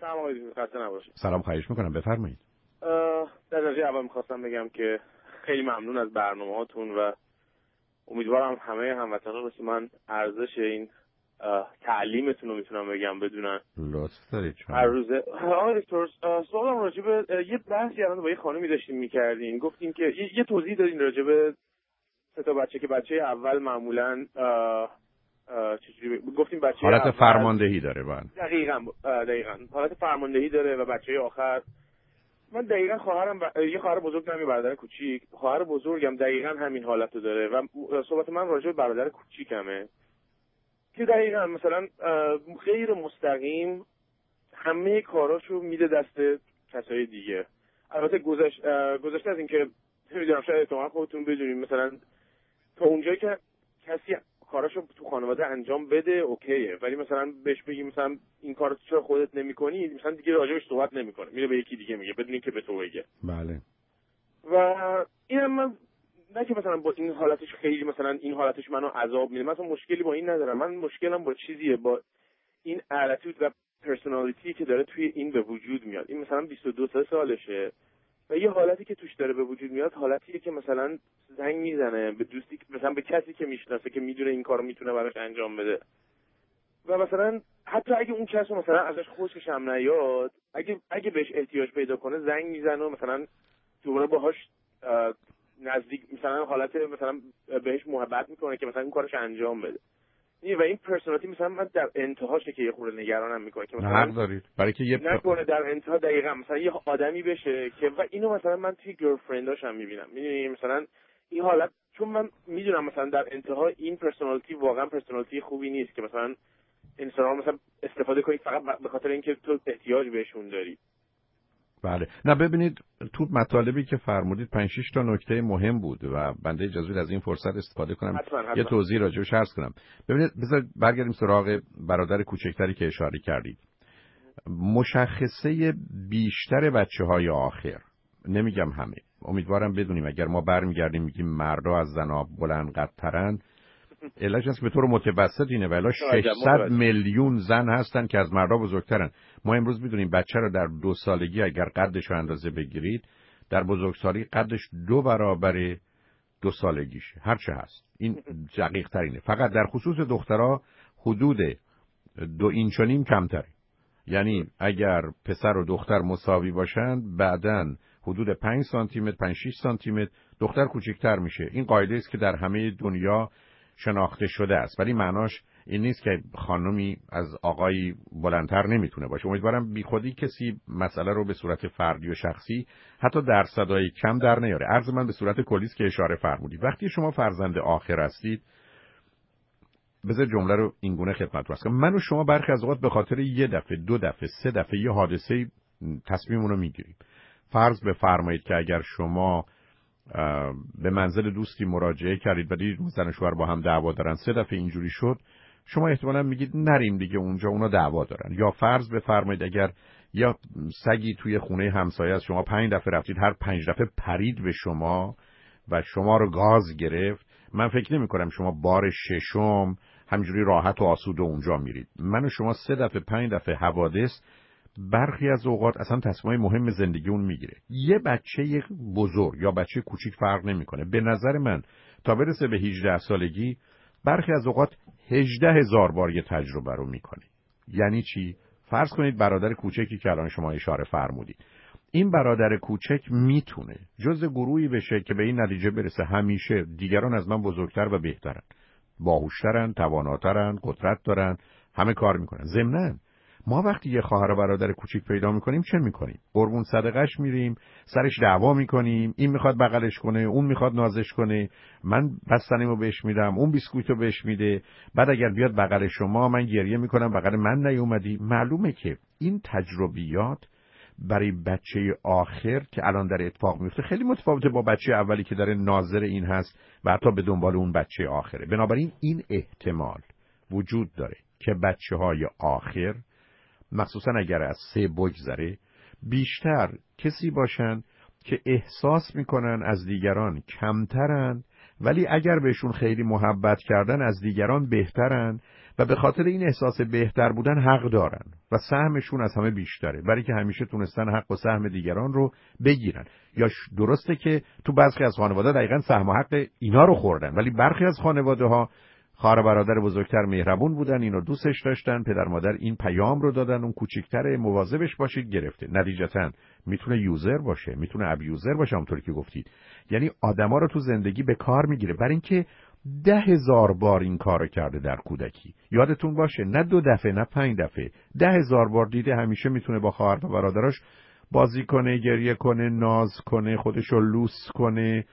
سلام آقای دکتر، خسته نباشید. سلام، خواهش میکنم بفرمایید. در درجه اول میخواستم بگم که خیلی ممنون از برنامه‌هاتون و امیدوارم همه هموطنان مثل من ارزش این تعلیمتون رو میتونم بگم بدونن. لطف دارید شما. هر روزه آقای دکتر، سوالم راجع به یه بحثی الان با یه خانمی داشتیم می‌کردین، گفتین که یه توضیح دادین راجع به سه تا بچه که بچه اول معمولاً چجوری گفتیم بچه حالت اول فرماندهی داره. دقیقاً حالت فرماندهی داره و بچه آخر من دقیقاً یه خواهر بزرگ دارم، یه برادر کوچیک. خواهر بزرگم دقیقاً همین حالت رو داره و صحبت من راجع به برادر کوچیکمه که دقیقاً مثلا غیر مستقیم همه کاراشو میده دست کسای دیگه. البته گذشته از این که نمیدونم شاید احتمالاً خودتون بدونید مثلا تا اونجایی که کسی کاراشو تو خانواده انجام بده اوکیه، ولی مثلا بهش بگی مثلا این کارو چرا خودت نمی‌کنی، مثلا دیگه راجعش صحبت نمی‌کنه، میره به یکی دیگه میگه بدون اینکه به تو بگه. بله. و اینم من نه که مثلا با این حالتش خیلی مثلا این حالتش منو عذاب میده، مثلا مشکلی با این ندارم. من مشکلم با چیزیه، با این اتیتود و پرسونالیتی که داره توی این به وجود میاد. این مثلا 22 سالشه و یه حالتی که توش داره به وجود میاد حالتیه که مثلا زنگ میزنه به دوستی، مثلا به کسی که میشناسه که میدونه این کارو میتونه براش انجام بده و مثلا حتی اگه اون کس مثلا ازش خوشش هم نیاد، اگه بهش احتیاج پیدا کنه زنگ میزنه و مثلا دوباره باهاش نزدیک، مثلا حالت مثلا بهش محبت میکنه که مثلا این کارش انجام بده. و این پرسونالیتی مثلا من در انتهاشه که یه خورده نگرانم میکنه که مثلا حق دارید، برای که یه نکنه در انتها دقیقاً مثلا یه آدمی بشه که و اینو مثلا من توی گرلفرنداش هم میبینم. میدونی مثلا این حالت، چون من میدونم مثلا در انتها این پرسونالیتی واقعا پرسونالیتی خوبی نیست که مثلا انسان مثلا استفاده کنید فقط به خاطر اینکه تو احتیاج بهشون داری. بله. نه ببینید، تو مطالبی که فرمودید 5-6 تا نکته مهم بود و بنده اجازه بدید از این فرصت استفاده کنم حتما. یه توضیح راجعش عرض کنم. ببینید، بذارید برگردیم سراغ برادر کوچکتری که اشاره کردید. مشخصه بیشتر بچه‌های آخر، نمیگم همه، امیدوارم بدونیم اگر ما برمیگردیم میگیم مردا از زنا بلند قدترن، علتش هست که به طور متوسط اینه، ولی 600 میلیون زن هستن که از مردا بزرگترن. ما امروز میدونیم بچه رو در 2 سالگی اگر قدش رو اندازه بگیرید، در بزرگسالی قدش 2 برابر 2 سالگیشه، هر چه هست. این دقیق ترینه. فقط در خصوص دخترها حدود 2 اینچ و نیم کمتره. یعنی اگر پسر و دختر مساوی باشند، بعداً حدود 5 سانتی متر 5-6 سانتی متر دختر کوچکتر میشه. این قاعده است که در همه دنیا شناخته شده است، ولی معناش این نیست که خانمی از آقایی بلندتر نمیتونه باشه. امیدوارم بیخودی کسی مسئله رو به صورت فردی و شخصی حتی درصدای کم در نیاره. عرض من به صورت کلی است که اشاره فرمودید. وقتی شما فرزند آخر هستید، بذار جمله رو اینگونه خدمت واسه من و شما برخی از اوقات به خاطر 1 دفعه 2 دفعه 3 دفعه یه حادثه تصمیممون رو میگیریم. فرض بفرمایید که اگر شما به منزل دوستی مراجعه کردید و دیدید زن و شوهر با هم دعوا دارن، 3 دفعه اینجوری شد، شما احتمالاً میگید نریم دیگه اونجا، اونا دعوا دارن. یا فرض بفرمایید اگر یا سگی توی خونه همسایه از شما 5 دفعه رفتید، هر 5 دفعه پرید به شما و شما رو گاز گرفت، من فکر نمی کنم شما بار 6م همینجوری راحت و آسوده اونجا میرید. من و شما 3 دفعه 5 دفعه حوادث برخی از اوقات اصلا تصمیم مهم زندگی اون میگیره. یه بچه بزرگ یا بچه کوچیک فرق نمیکنه. به نظر من تا برسه به 18 سالگی برخی از اوقات 18,000 بار یه تجربه رو میکنه. یعنی چی؟ فرض کنید برادر کوچکی که الان شما اشاره فرمودید، این برادر کوچک میتونه جزء گروهی بشه که به این نتیجه برسه همیشه دیگران از من بزرگتر و بهترن، باهوشترن، تواناترن، قدرت دارن، همه کار میکنن. ضمناً ما وقتی یه خواهر و برادر کوچیک پیدا میکنیم چه میکنیم؟ قربون صدقش میریم، سرش دعوا میکنیم، این میخواد بغلش کنه، اون میخواد نازش کنه، من بستنیمو بهش میدم، اون بیسکویتو بهش میده، بعد اگر بیاد بغل شما من گریه میکنم بغل من نیومدی. معلومه که این تجربیات برای بچه آخر که الان در اتفاق میفته خیلی متفاوته با بچه اولی که داره ناظر این هست و حتی به دنبال اون بچه آخره. بنابراین این احتمال وجود داره که بچه‌های آخر، مخصوصا اگر از 3 بگذره، بیشتر کسی باشن که احساس میکنن از دیگران کمترن، ولی اگر بهشون خیلی محبت کردن از دیگران بهترن و به خاطر این احساس بهتر بودن حق دارن و سهمشون از همه بیشتره، برای که همیشه تونستن حق و سهم دیگران رو بگیرن. یا درسته که تو برخی از خانواده دقیقاً سهم و حق اینا رو خوردن، ولی برخی از خانواده‌ها خواهر برادر بزرگتر مهربون بودن، اینو دوستش داشتن، پدر مادر این پیام رو دادن اون کوچیک‌تره مواظبش باشید گرفته. نتیجتاً میتونه یوزر باشه، میتونه ابیوزر باشه، همونطوری که گفتید. یعنی آدما رو تو زندگی به کار میگیره، برای اینکه 10,000 بار این کارو کرده در کودکی. یادتون باشه نه 2 دفعه نه 5 دفعه، 10,000 بار دیده. همیشه میتونه با خواهر و برادراش بازی کنه، گریه کنه، ناز کنه، خودشو لوس کنه،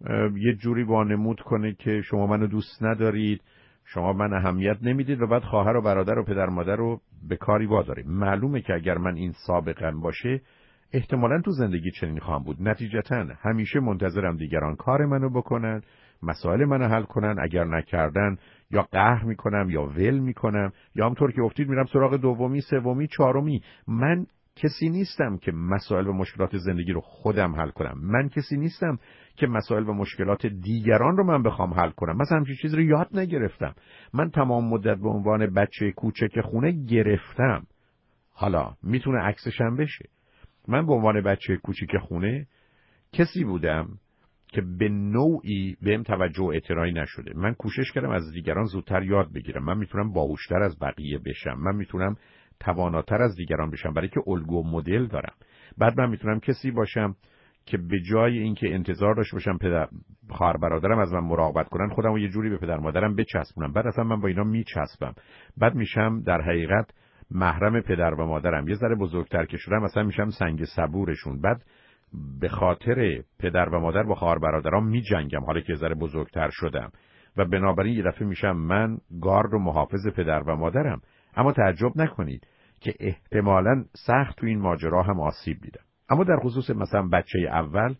یه جوری وانمود کنه که شما منو دوست ندارید، شما من اهمیت نمیدید، و بعد خواهر و برادر و پدر مادر رو به کاری واداره. معلومه که اگر من این سابقم باشه احتمالاً تو زندگی چنین خواهم بود. نتیجتاً همیشه منتظرم دیگران کار منو بکنن، مسائل منو حل کنن، اگر نکردن یا قهر میکنم یا ول میکنم، یا همونطور که گفتید میرم سراغ دومی، سومی، چهارمی. من کسی نیستم که مسائل و مشکلات زندگی رو خودم حل کنم. من کسی نیستم که مسائل و مشکلات دیگران رو من بخوام حل کنم. مثلا همچین چیز رو یاد نگرفتم. من تمام مدت به عنوان بچه کوچک خونه گرفتم. حالا میتونه عکسش هم بشه. من به عنوان بچه کوچیک خونه کسی بودم که به نوعی بهم توجه و اعتنایی نشده. من کوشش کردم از دیگران زودتر یاد بگیرم. من میتونم باهوشتر از بقیه بشم. من میتونم تواناتر از دیگران بشم، برای که الگو و مدل دارم. بعد من میتونم کسی باشم که به جای اینکه انتظار داشته باشم خواهر برادرم از من مراقبت کنن، خودم رو یه جوری به پدر مادرم بچسبونم. بعد اصلا من با اینا میچسبم. بعد میشم در حقیقت محرم پدر و مادرم. یه ذره بزرگتر که شدم مثلا میشم سنگ صبورشون. بعد به خاطر پدر و مادر با خواهر برادرام میجنگم حالا که یه ذره بزرگتر شدم، و بنابراین یه دفعه میشم من گارد و محافظ پدر و مادرم. اما تعجب نکنید که احتمالاً سخت تو این ماجرا هم آسیب دیدم. اما در خصوص مثلا بچه اول،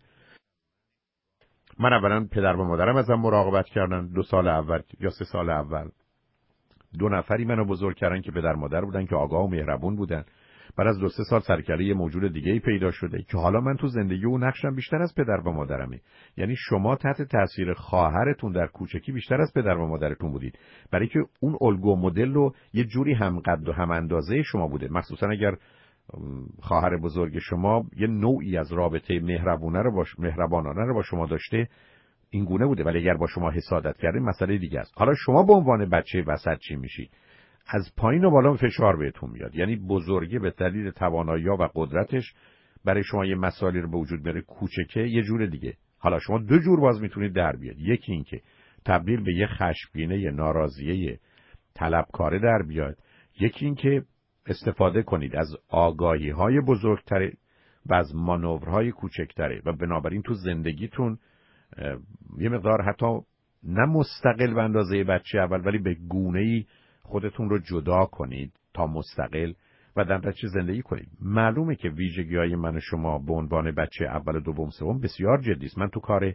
من اولا پدر و مادرم ازم مراقبت کردن 2 سال اول یا 3 سال اول. 2 نفری منو بزرگ کردن که پدر مادر بودن که آگاه و مهربون بودن. بعد از 2-3 سال سرکله یه موجود دیگه‌ای پیدا شده که حالا من تو زندگی اون نقشم بیشتر از پدر و مادرمه. یعنی شما تحت تاثیر خواهرتون در کوچکی بیشتر از پدر و مادرتون بودید، برای که اون الگو مدل رو یه جوری هم قد و هم اندازه شما بوده. مخصوصا اگر خواهر بزرگ شما یه نوعی از رابطه مهربانانه رو با شما داشته، این گونه بوده. ولی اگر با شما حسادت کرده مسئله دیگه است. حالا شما به عنوان بچه وسط چی میشی؟ از پایین و بالا فشار بهتون میاد. یعنی بزرگی به دلیل توانایی‌ها و قدرتش برای شما یه مسائلی رو به وجود میاره، کوچکه یه جور دیگه. حالا شما 2 جور باز میتونید در بیاد. یکی این که تبدیل به یه خشمگینه، یه ناراضیه، طلبکاره در بیاد. یکی این که استفاده کنید از آگاهی‌های بزرگتره و از مانورهای کوچکتره، و بنابراین تو زندگیتون یه مقدار حتی نه مستقل به اندازه بچه اول، ولی به گونه‌ای خودتون رو جدا کنید تا مستقل و در نتیجه زندگی کنید. معلومه که ویژگی‌های من و شما به عنوان بچه اول و دوم سوم بسیار جدی است. من تو کار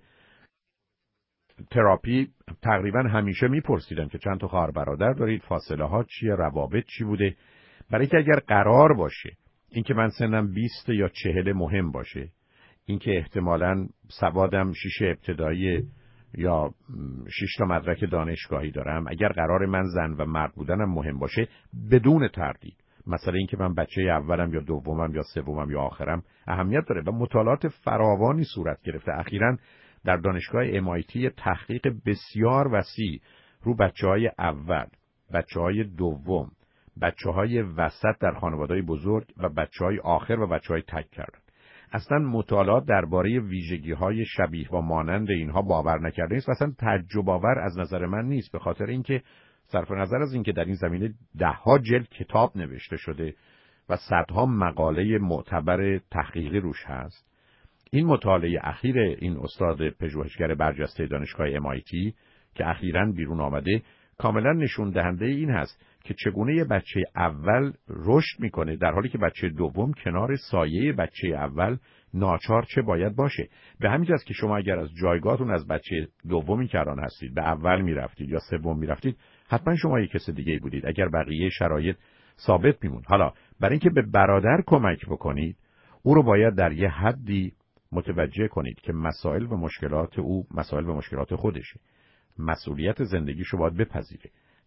تراپی تقریبا همیشه میپرسیدم که چند تا خواهر برادر دارید، فاصله ها چیه، روابط چی بوده، برای که اگر قرار باشه اینکه من سنم 20 یا 40 مهم باشه، اینکه احتمالاً سوادم 6 ابتدایی یا 6 تا مدرک دانشگاهی دارم، اگر قرار من زن و مرد بودنم مهم باشه، بدون تردید مثلا اینکه من بچه اولم یا دومم یا سومم یا آخرم اهمیت داره. و مطالعات فراوانی صورت گرفته. اخیراً در دانشگاه MIT تحقیق بسیار وسیع رو بچه‌های اول، بچه‌های دوم، بچه‌های وسط در خانواده‌های بزرگ و بچه‌های آخر و بچه‌های تک کردن. اصلا مطالعات درباره ویژگی‌های شبیه و مانند اینها باور نکرده نیست و اصلا تعجب آور از نظر من نیست، به خاطر اینکه صرف نظر از اینکه در این زمینه 10 جلد کتاب نوشته شده و صدها مقاله معتبر تحقیقی روش هست. این مطالعه اخیر این استاد پژوهشگر برجسته دانشگاه MIT که اخیراً بیرون آمده کاملا نشون دهنده این هست که چگونه یه بچه اول رشد میکنه در حالی که بچه دوم کنار سایه بچه اول ناچار چه باید باشه. به همین جاست که شما اگر از جایگاهتون از بچه دومی که الان هستید به اول میرفتید یا سوم میرفتید، حتما شما یک کس دیگه بودید اگر بقیه شرایط ثابت میموند. حالا برای اینکه به برادر کمک بکنید، او رو باید در یه حدی متوجه کنید که مسائل و مشکلات او مسائل و مشکلات خودشه. مسئولیت زندگیشو باید بپذیره.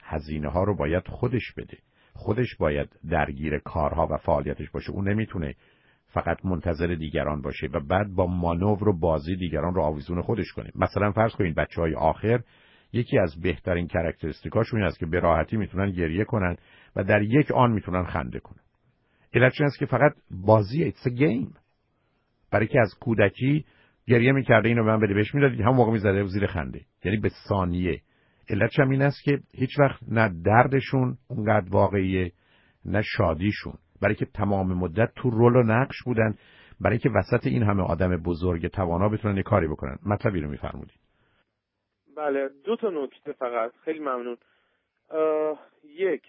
هزینه ها رو باید خودش بده، خودش باید درگیر کارها و فعالیتش باشه. اون نمیتونه فقط منتظر دیگران باشه و بعد با مانور و بازی دیگران رو آویزون خودش کنه. مثلا فرض کنید بچهای آخر یکی از بهترین کاراکتریستیکاشون این است که به راحتی میتونن گریه کنن و در یک آن میتونن خنده کنن. علتش است که فقط بازیه، it's a game. برای که از کودکی گریه میکرده اینو به من بده، بهش میدادید همون موقع میزده زیر خنده، یعنی به ثانیه. علتش هم این است که هیچ وقت نه دردشون اونقدر واقعیه نه شادیشون، برای که تمام مدت تو رول و نقش بودن، برای که وسط این همه آدم بزرگ توانا بتونن یه کاری بکنن. مطلبی رو میفرمودید. بله، 2 تا نکته فقط، خیلی ممنون. یک،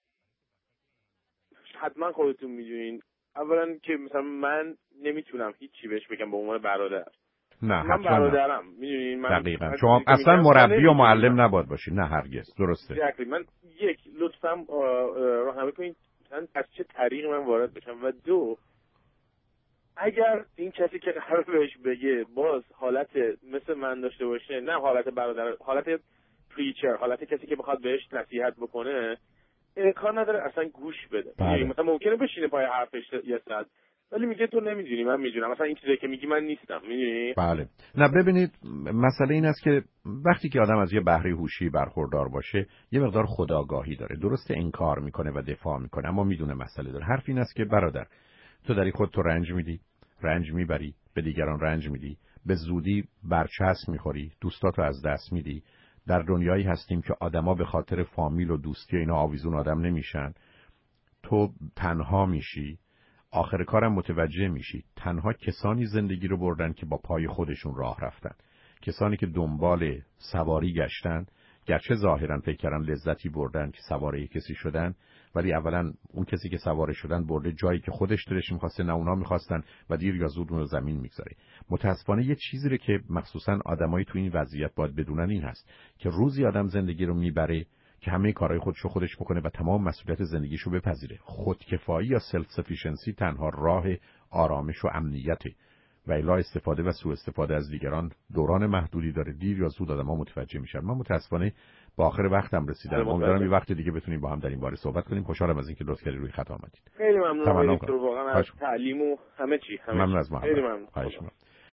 حتما خودتون میدونین اولا که مثلا من نمیتونم هیچی بهش بگم به عنوان برادر. نه من برادرم، میدونین. من دقیقاً شما اصلا مربی و معلم نباید باشی. نه هرگز. درسته. من یک، لطفاً راهنمایی کنین مثلا از چه طریقی من وارد بشم. و 2، اگر این کسی که قرار بهش بگه باز حالت مثل من داشته باشه، نه حالت برادر، حالت پریچر، حالت کسی که بخواد بهش نصیحت بکنه، امکان نداره اصلا گوش بده. مثلا ممکنه بشینه پای حرفش یه ساعت، ولی میگه تو نمیدونی، من میدونم، مثلا این چیزی که میگی من نیستم، میدونی؟ بله. نه ببینید، مسئله این است که وقتی که آدم از یه بهره هوشی برخوردار باشه یه مقدار خودآگاهی داره. درسته انکار میکنه و دفاع میکنه، اما میدونه مسئله داره. حرف این است که برادر، تو داری خودتو رنج میدی، رنج میبری، به دیگران رنج میدی، به زودی برچسب میخوری، دوستاتو از دست میدی. در دنیایی هستیم که آدما به خاطر فامیل و دوستی اینا آویزون آدم نمیشن. تو تنها میشی، آخر کارم متوجه میشی تنها کسانی زندگی رو بردن که با پای خودشون راه رفتن، کسانی که دنبال سواری گشتن، گرچه ظاهرا فکر کردن لذتی بردن که سواره کسی شدن، ولی اولا اون کسی که سواره شدن برده جایی که خودش دلش می‌خواسته، نه اونا می‌خواستن، و دیر یا زود اون رو زمین می‌گذاره. متأسفانه یه چیزی رو که مخصوصا آدمایی تو این وضعیت باید بدونن این هست که روزی آدم زندگی رو میبره که همه کارهای خودشو خودش بکنه و تمام مسئولیت زندگیشو بپذیره. خودکفایی یا سلف سفیشنسی تنها راه آرامش و امنیته، و الا استفاده و سوء استفاده از دیگران دوران محدودی داره. دیر یا زود آدم‌ها متوجه میشن. من متاسفانه با آخر وقتم رسیدم. امیدوارم یه وقت دیگه بتونیم با هم در این باره صحبت کنیم. خوشحالم از اینکه لطف کردید روی خط آمدید. خیلی ممنونم. واقعا از تعلیم و همه چی. ممنون از محبت. خیلی ممنون. خواهش می‌کنم.